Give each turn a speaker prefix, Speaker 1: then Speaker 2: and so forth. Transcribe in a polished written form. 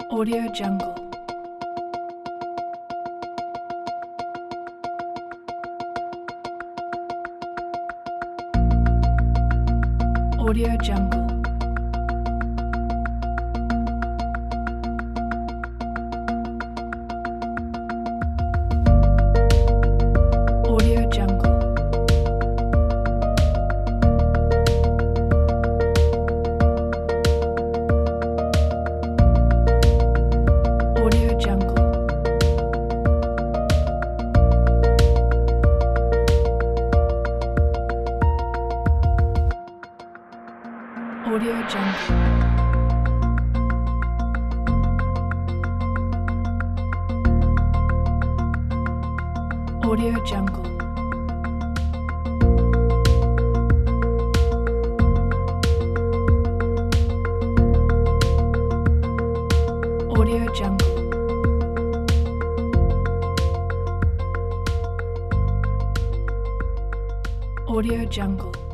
Speaker 1: Audio Jungle. Audio Jungle. Audio Jungle. Audio Jungle. Audio Jungle. Audio Jungle. Audio Jungle. Audio Jungle.